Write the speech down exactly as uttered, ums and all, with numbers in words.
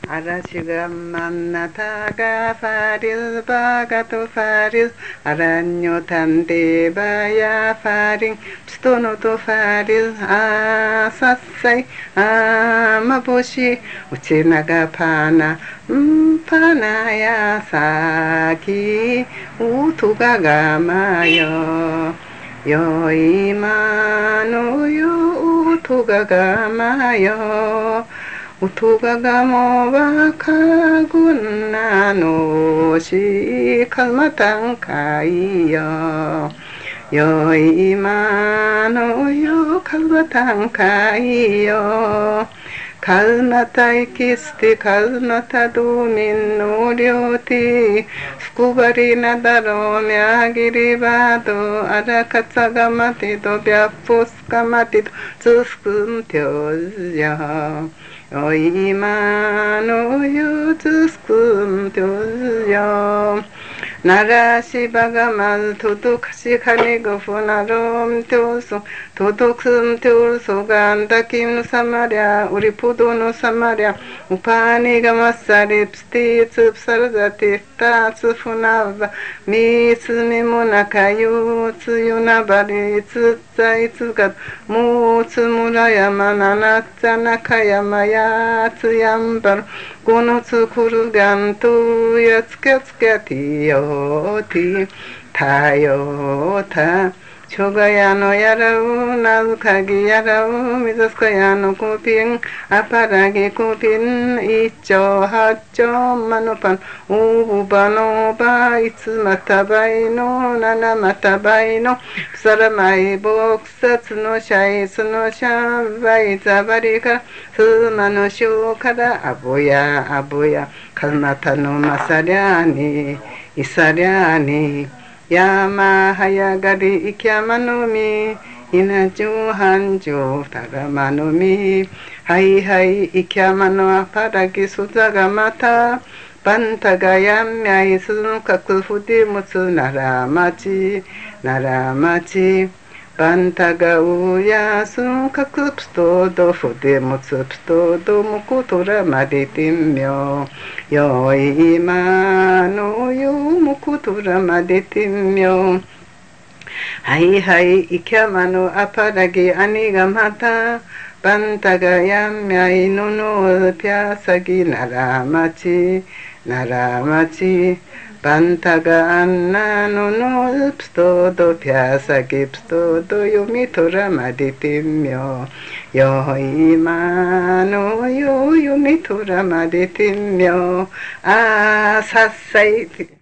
아라시가 만나다가 파릴 바가도 파릴 아란요 단데바야 파링 스토노도 파릴 아사사이 아마보시 우치나가 파나 음 파나야 사기 우토가가마요 여이마노요 우토가가마요 우토가가모바 카군나노시 칼마탕카이요 여이마노요 칼마탕카이요 칼나타이 키스티 칼나타도 민노료티 스쿠바리나다로 мя기리바도 아라카차가마티도 벽포스카마티도 츠스금텨요 여이마노요 츠스금텨요 나라시바가말 도둑시카니고 푸나롬 토소 도둑슴 토소간다 김사마랴 우리 포도노 사마랴 우파니가 마사리 푸스티 츠프사르자티 따츠푸나바 미스미모나카유 츠유나바리 츠짜이 츠갓 무츠무라야마나나짜나카야마야 츠얌바로 고노츠쿠르간투 야츠카츠카티요티 타요타 초가야노 야라우 나우카기 야라우 미자스카야노 코핑 아파라기 코핀 이쪼 하쪼 마노판 우부바노바 이츠마타바이노 나나마타바이노 사라마이 복사 스노샤이 스노샤 바이자바리카 스마노 쇼카라 아보야 아보야 칼나타노 마사랴니 이사랴니 야마하야가리 이캬마노미 이나주 한주 다라마노미 하이하이 이캬마노 아파라기 수자가마타 반타가얌야이 스누카쿠 후디무츠 나라마치 나라마치 반타가 우야 스누카쿠 프토도 후디무츠 프토도 무쿠토라 마디팀묘 여이마노요 무쿠토라 마디팀묘 하이하이 이캬마노 아파라기 아니가마타 반타가얌야이 노노 펴사기 나라마치 나라마치 반타가 안나노노 프토도 펴사기 프토도 요미토라 마디팀묘 여이마노 요 요미토라 마디팀묘 아사사이